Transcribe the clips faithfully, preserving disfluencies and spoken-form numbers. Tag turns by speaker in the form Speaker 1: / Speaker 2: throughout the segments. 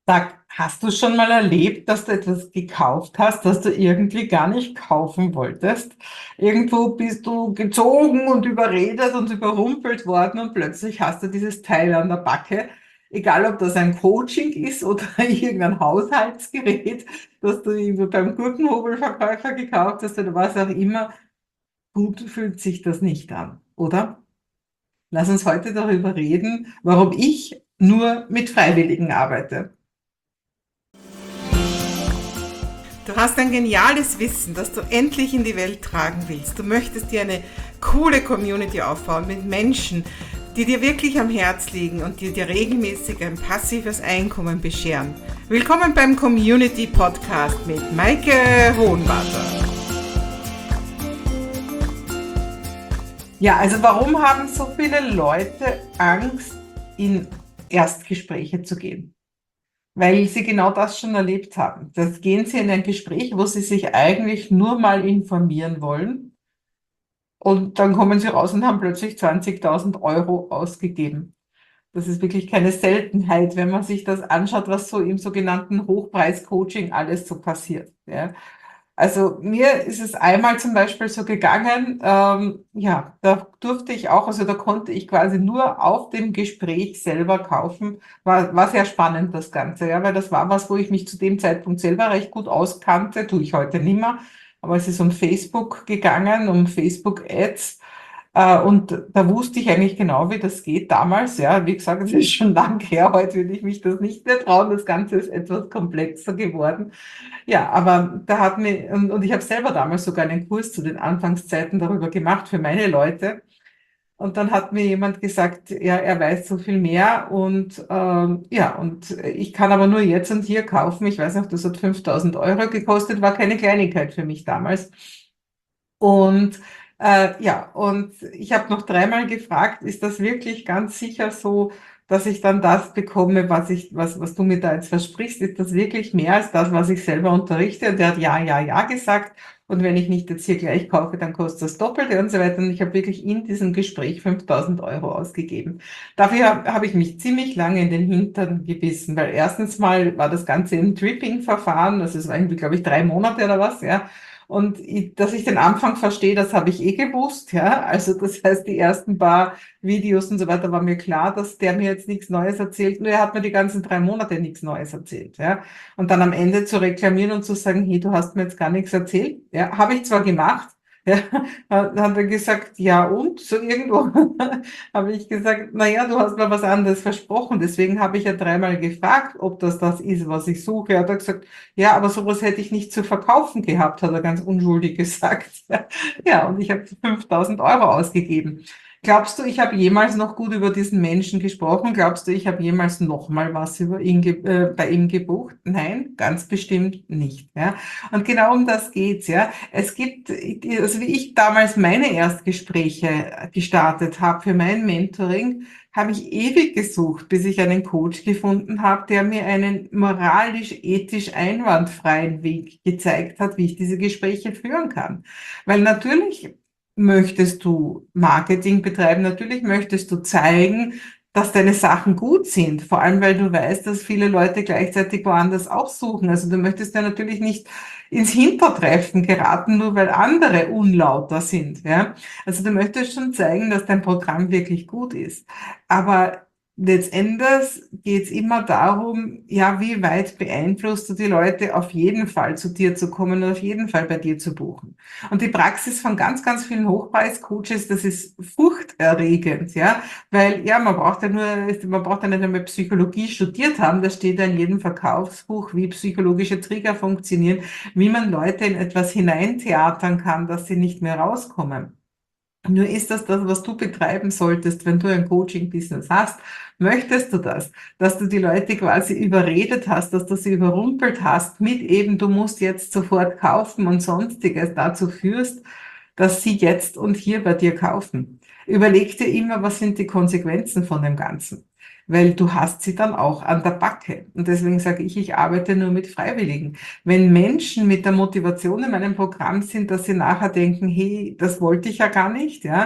Speaker 1: Sag, hast du schon mal erlebt, dass du etwas gekauft hast, das du irgendwie gar nicht kaufen wolltest? Irgendwo bist du gezogen und überredet und überrumpelt worden und plötzlich hast du dieses Teil an der Backe. Egal, ob das ein Coaching ist oder irgendein Haushaltsgerät, das du irgendwo beim Gurkenhobelverkäufer gekauft hast oder was auch immer. Gut fühlt sich das nicht an, oder? Lass uns heute darüber reden, warum ich nur mit Freiwilligen arbeite. Du hast ein geniales Wissen, das du endlich in die Welt tragen willst. Du möchtest dir eine coole Community aufbauen mit Menschen, die dir wirklich am Herz liegen und die dir regelmäßig ein passives Einkommen bescheren. Willkommen beim Community Podcast mit Maike Hohenwarter. Ja, also warum haben so viele Leute Angst, in Erstgespräche zu gehen? Weil sie genau das schon erlebt haben. Das gehen sie in ein Gespräch, wo sie sich eigentlich nur mal informieren wollen und dann kommen sie raus und haben plötzlich zwanzigtausend Euro ausgegeben. Das ist wirklich keine Seltenheit, wenn man sich das anschaut, was so im sogenannten Hochpreis-Coaching alles so passiert. Ja. Also mir ist es einmal zum Beispiel so gegangen, ähm, ja, da durfte ich auch, also da konnte ich quasi nur auf dem Gespräch selber kaufen. War, war sehr spannend das Ganze, ja, weil das war was, wo ich mich zu dem Zeitpunkt selber recht gut auskannte, tue ich heute nicht mehr. Aber es ist um Facebook gegangen, um Facebook-Ads. Äh, und da wusste ich eigentlich genau, wie das geht damals. Ja, wie gesagt, es ist schon lang her. Heute würde ich mich das nicht mehr trauen. Das Ganze ist etwas komplexer geworden. Ja, aber da hat mir, und, und ich habe selber damals sogar einen Kurs zu den Anfangszeiten darüber gemacht für meine Leute. Und dann hat mir jemand gesagt, ja, er weiß so viel mehr und ähm, ja, und ich kann aber nur jetzt und hier kaufen. Ich weiß noch, das hat fünftausend Euro gekostet, war keine Kleinigkeit für mich damals. Und äh, ja, und ich habe noch dreimal gefragt, ist das wirklich ganz sicher so, dass ich dann das bekomme, was ich, was, was du mir da jetzt versprichst? Ist das wirklich mehr als das, was ich selber unterrichte? Und der hat ja, ja, ja gesagt. Und wenn ich nicht jetzt hier gleich kaufe, dann kostet das Doppelte und so weiter. Und ich habe wirklich in diesem Gespräch fünftausend Euro ausgegeben. Dafür habe hab ich mich ziemlich lange in den Hintern gebissen, weil erstens mal war das Ganze im Dripping-Verfahren, also es war irgendwie, glaube ich, drei Monate oder was, ja. Und ich, dass ich den Anfang verstehe, das habe ich eh gewusst, ja. Also das heißt, die ersten paar Videos und so weiter war mir klar, dass der mir jetzt nichts Neues erzählt. Nur er hat mir die ganzen drei Monate nichts Neues erzählt, ja. Und dann am Ende zu reklamieren und zu sagen, hey, du hast mir jetzt gar nichts erzählt, ja, habe ich zwar gemacht. Ja, dann hat er gesagt, ja und? So irgendwo habe ich gesagt, na ja, du hast mir was anderes versprochen. Deswegen habe ich ja dreimal gefragt, ob das das ist, was ich suche. Er hat gesagt, ja, aber sowas hätte ich nicht zu verkaufen gehabt, hat er ganz unschuldig gesagt. Ja, und ich habe fünftausend Euro ausgegeben. Glaubst du, ich habe jemals noch gut über diesen Menschen gesprochen? Glaubst du, ich habe jemals noch mal was über ihn ge äh, bei ihm gebucht? Nein, ganz bestimmt nicht. Ja? Und genau um das geht's. Ja, es gibt, also wie ich damals meine Erstgespräche gestartet habe für mein Mentoring, habe ich ewig gesucht, bis ich einen Coach gefunden habe, der mir einen moralisch, ethisch einwandfreien Weg gezeigt hat, wie ich diese Gespräche führen kann. Weil natürlich möchtest du Marketing betreiben, natürlich möchtest du zeigen, dass deine Sachen gut sind, vor allem weil du weißt, dass viele Leute gleichzeitig woanders auch suchen. Also du möchtest ja natürlich nicht ins Hintertreffen geraten, nur weil andere unlauter sind. Ja? Also du möchtest schon zeigen, dass dein Programm wirklich gut ist. Aber letztendlich geht es immer darum, ja, wie weit beeinflusst du die Leute, auf jeden Fall zu dir zu kommen und auf jeden Fall bei dir zu buchen. Und die Praxis von ganz, ganz vielen Hochpreis-Coaches, das ist furchterregend, ja, weil, ja, man braucht ja nur, man braucht ja nicht einmal Psychologie studiert haben, da steht ja in jedem Verkaufsbuch, wie psychologische Trigger funktionieren, wie man Leute in etwas hineintheatern kann, dass sie nicht mehr rauskommen. Nur ist das das, was du betreiben solltest, wenn du ein Coaching-Business hast. Möchtest du das, dass du die Leute quasi überredet hast, dass du sie überrumpelt hast mit eben, du musst jetzt sofort kaufen und sonstiges dazu führst, dass sie jetzt und hier bei dir kaufen. Überleg dir immer, was sind die Konsequenzen von dem Ganzen? Weil du hast sie dann auch an der Backe. Und deswegen sage ich, ich arbeite nur mit Freiwilligen. Wenn Menschen mit der Motivation in meinem Programm sind, dass sie nachher denken, hey, das wollte ich ja gar nicht, ja,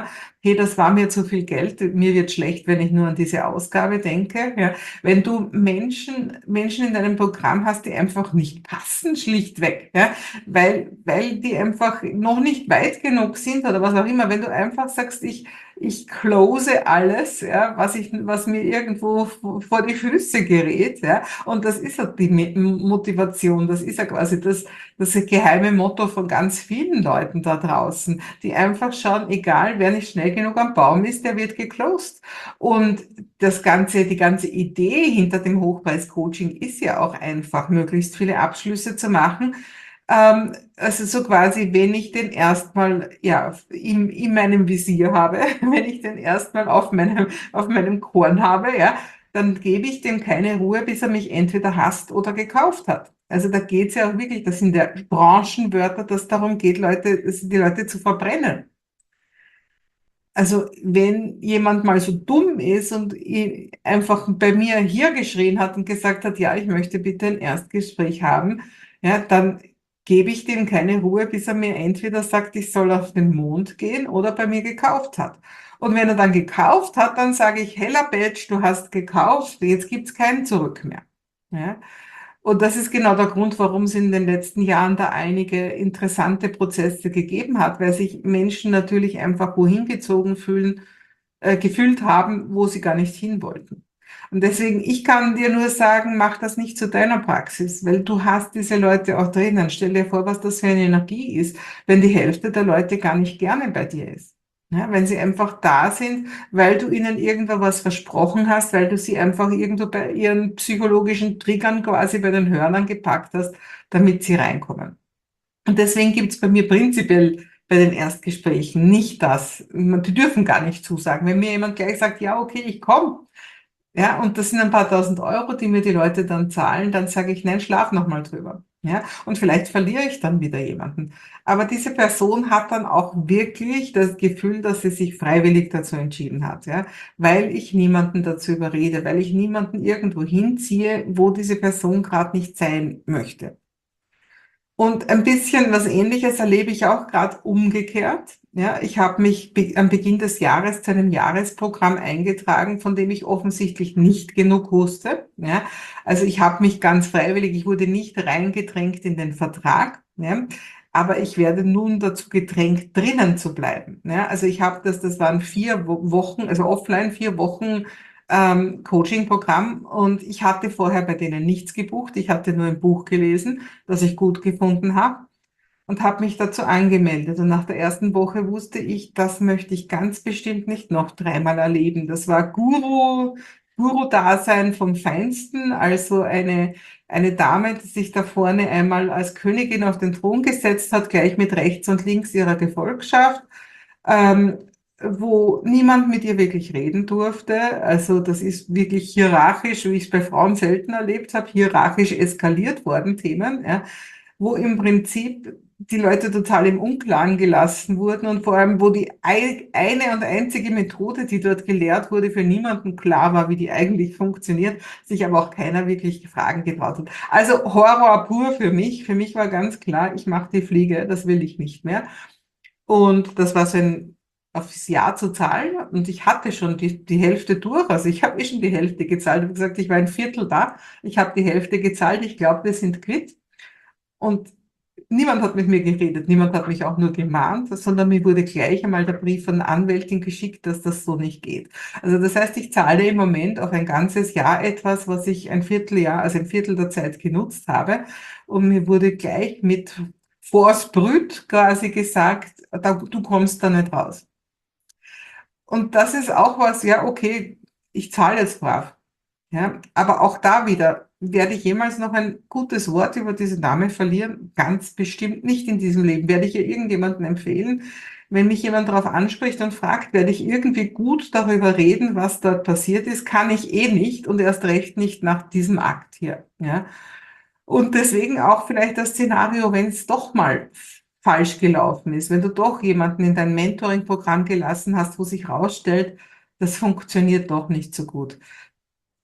Speaker 1: hey, das war mir zu viel Geld, mir wird schlecht, wenn ich nur an diese Ausgabe denke. Ja. Wenn du Menschen, Menschen in deinem Programm hast, die einfach nicht passen, schlichtweg, ja, weil, weil die einfach noch nicht weit genug sind oder was auch immer, wenn du einfach sagst, ich, ich close alles, ja, was ich, was mir irgendwo vor die Füße gerät, ja, und das ist ja die Motivation, das ist ja quasi das, das geheime Motto von ganz vielen Leuten da draußen, die einfach schauen, egal, wer nicht schnell genug am Baum ist, der wird geclosed. Und das ganze, die ganze Idee hinter dem Hochpreis-Coaching ist ja auch einfach, möglichst viele Abschlüsse zu machen. Ähm, also so quasi, wenn ich den erstmal ja, in, in meinem Visier habe, wenn ich den erstmal auf meinem, auf meinem Korn habe, ja, dann gebe ich dem keine Ruhe, bis er mich entweder hasst oder gekauft hat. Also da geht es ja auch wirklich, das sind ja Branchenwörter, dass darum geht, Leute, die Leute zu verbrennen. Also wenn jemand mal so dumm ist und einfach bei mir hier geschrien hat und gesagt hat, ja, ich möchte bitte ein Erstgespräch haben, ja, dann gebe ich dem keine Ruhe, bis er mir entweder sagt, ich soll auf den Mond gehen oder bei mir gekauft hat. Und wenn er dann gekauft hat, dann sage ich, Hella Badge, du hast gekauft, jetzt gibt's kein Zurück mehr. Ja? Und das ist genau der Grund, warum es in den letzten Jahren da einige interessante Prozesse gegeben hat, weil sich Menschen natürlich einfach wohin gezogen fühlen, äh, gefühlt haben, wo sie gar nicht hin wollten. Und deswegen, ich kann dir nur sagen, mach das nicht zu deiner Praxis, weil du hast diese Leute auch drinnen. Stell dir vor, was das für eine Energie ist, wenn die Hälfte der Leute gar nicht gerne bei dir ist. Ja, wenn sie einfach da sind, weil du ihnen irgendwo was versprochen hast, weil du sie einfach irgendwo bei ihren psychologischen Triggern quasi bei den Hörnern gepackt hast, damit sie reinkommen. Und deswegen gibt's bei mir prinzipiell bei den Erstgesprächen nicht das. Die dürfen gar nicht zusagen. Wenn mir jemand gleich sagt, ja, okay, ich komme, ja, und das sind ein paar tausend Euro, die mir die Leute dann zahlen, dann sage ich, nein, schlaf noch mal drüber. Ja, und vielleicht verliere ich dann wieder jemanden. Aber diese Person hat dann auch wirklich das Gefühl, dass sie sich freiwillig dazu entschieden hat, ja, weil ich niemanden dazu überrede, weil ich niemanden irgendwo hinziehe, wo diese Person gerade nicht sein möchte. Und ein bisschen was Ähnliches erlebe ich auch gerade umgekehrt. Ja, ich habe mich be am Beginn des Jahres zu einem Jahresprogramm eingetragen, von dem ich offensichtlich nicht genug wusste. Ja, also ich habe mich ganz freiwillig, ich wurde nicht reingedrängt in den Vertrag. Ja, aber ich werde nun dazu gedrängt, drinnen zu bleiben. Ja, also ich habe das, das waren vier Wochen, also offline vier Wochen ähm, Coaching-Programm und ich hatte vorher bei denen nichts gebucht. Ich hatte nur ein Buch gelesen, das ich gut gefunden habe und habe mich dazu angemeldet. Und nach der ersten Woche wusste ich, das möchte ich ganz bestimmt nicht noch dreimal erleben. Das war Guru, Guru-Dasein vom Feinsten, also eine, eine Dame, die sich da vorne einmal als Königin auf den Thron gesetzt hat, gleich mit rechts und links ihrer Gefolgschaft. Ähm, wo niemand mit ihr wirklich reden durfte. Also das ist wirklich hierarchisch, wie ich es bei Frauen selten erlebt habe, hierarchisch eskaliert worden, Themen, ja, wo im Prinzip die Leute total im Unklaren gelassen wurden und vor allem, wo die ei- eine und einzige Methode, die dort gelehrt wurde, für niemanden klar war, wie die eigentlich funktioniert, sich aber auch keiner wirklich Fragen getraut hat. Also Horror pur für mich. Für mich war ganz klar, ich mache die Fliege, das will ich nicht mehr. Und das war so ein aufs Jahr zu zahlen und ich hatte schon die, die Hälfte durch. Also ich habe eh schon die Hälfte gezahlt. Wie gesagt, ich war ein Viertel da. Ich habe die Hälfte gezahlt. Ich glaube, wir sind quitt. Und niemand hat mit mir geredet. Niemand hat mich auch nur gemahnt, sondern mir wurde gleich einmal der Brief von der Anwältin geschickt, dass das so nicht geht. Also das heißt, ich zahle im Moment auf ein ganzes Jahr etwas, was ich ein Vierteljahr, also ein Viertel der Zeit genutzt habe. Und mir wurde gleich mit Force Brut quasi gesagt, da, du kommst da nicht raus. Und das ist auch was, ja, okay, ich zahle jetzt brav. Ja, aber auch da wieder, werde ich jemals noch ein gutes Wort über diese Dame verlieren? Ganz bestimmt nicht in diesem Leben. Werde ich ihr irgendjemanden empfehlen? Wenn mich jemand darauf anspricht und fragt, werde ich irgendwie gut darüber reden, was dort passiert ist? Kann ich eh nicht und erst recht nicht nach diesem Akt hier. Ja? Und deswegen auch vielleicht das Szenario, wenn es doch mal falsch gelaufen ist, wenn du doch jemanden in dein Mentoring-Programm gelassen hast, wo sich herausstellt, das funktioniert doch nicht so gut.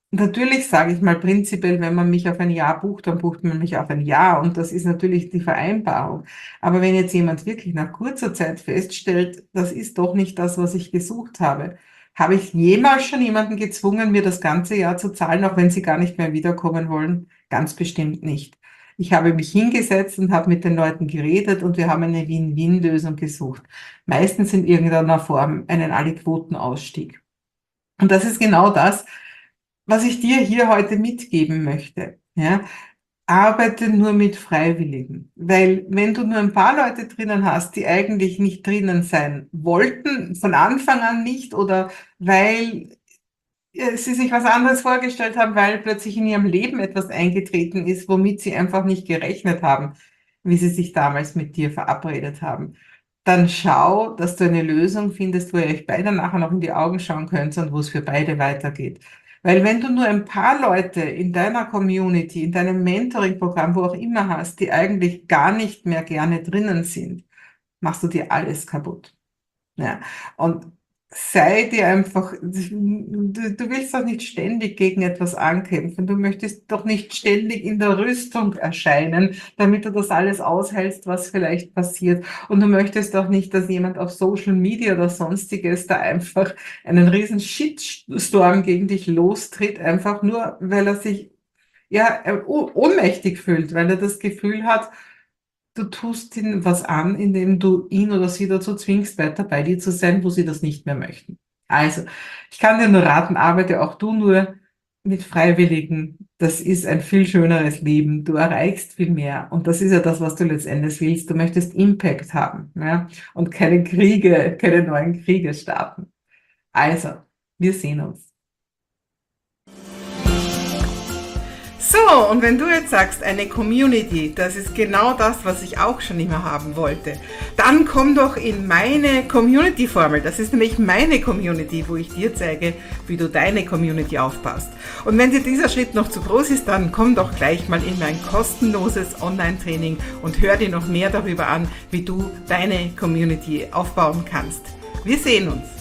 Speaker 1: Natürlich sage ich mal prinzipiell, wenn man mich auf ein Jahr bucht, dann bucht man mich auf ein Jahr und das ist natürlich die Vereinbarung. Aber wenn jetzt jemand wirklich nach kurzer Zeit feststellt, das ist doch nicht das, was ich gesucht habe, habe ich jemals schon jemanden gezwungen, mir das ganze Jahr zu zahlen, auch wenn sie gar nicht mehr wiederkommen wollen? Ganz bestimmt nicht. Ich habe mich hingesetzt und habe mit den Leuten geredet und wir haben eine Win-Win-Lösung gesucht. Meistens in irgendeiner Form einen Alle-Quoten-Ausstieg. Und das ist genau das, was ich dir hier heute mitgeben möchte. Ja, arbeite nur mit Freiwilligen, weil wenn du nur ein paar Leute drinnen hast, die eigentlich nicht drinnen sein wollten, von Anfang an nicht, oder weil äh, sie sich was anderes vorgestellt haben, weil plötzlich in ihrem Leben etwas eingetreten ist, womit sie einfach nicht gerechnet haben, wie sie sich damals mit dir verabredet haben, dann schau, dass du eine Lösung findest, wo ihr euch beide nachher noch in die Augen schauen könnt und wo es für beide weitergeht. Weil wenn du nur ein paar Leute in deiner Community, in deinem Mentoring-Programm, wo auch immer hast, die eigentlich gar nicht mehr gerne drinnen sind, machst du dir alles kaputt. Ja, und sei dir einfach, du, du willst doch nicht ständig gegen etwas ankämpfen. Du möchtest doch nicht ständig in der Rüstung erscheinen, damit du das alles aushältst, was vielleicht passiert. Und du möchtest doch nicht, dass jemand auf Social Media oder sonstiges da einfach einen riesen Shitstorm gegen dich lostritt, einfach nur, weil er sich ja ohnmächtig fühlt, weil er das Gefühl hat, du tust ihnen was an, indem du ihn oder sie dazu zwingst, weiter bei dir zu sein, wo sie das nicht mehr möchten. Also, ich kann dir nur raten, arbeite auch du nur mit Freiwilligen. Das ist ein viel schöneres Leben. Du erreichst viel mehr. Und das ist ja das, was du letztendlich willst. Du möchtest Impact haben, ja, und keine Kriege, keine neuen Kriege starten. Also, wir sehen uns. So, und wenn du jetzt sagst, eine Community, das ist genau das, was ich auch schon immer haben wollte, dann komm doch in meine Community-Formel. Das ist nämlich meine Community, wo ich dir zeige, wie du deine Community aufbaust. Und wenn dir dieser Schritt noch zu groß ist, dann komm doch gleich mal in mein kostenloses Online-Training und hör dir noch mehr darüber an, wie du deine Community aufbauen kannst. Wir sehen uns.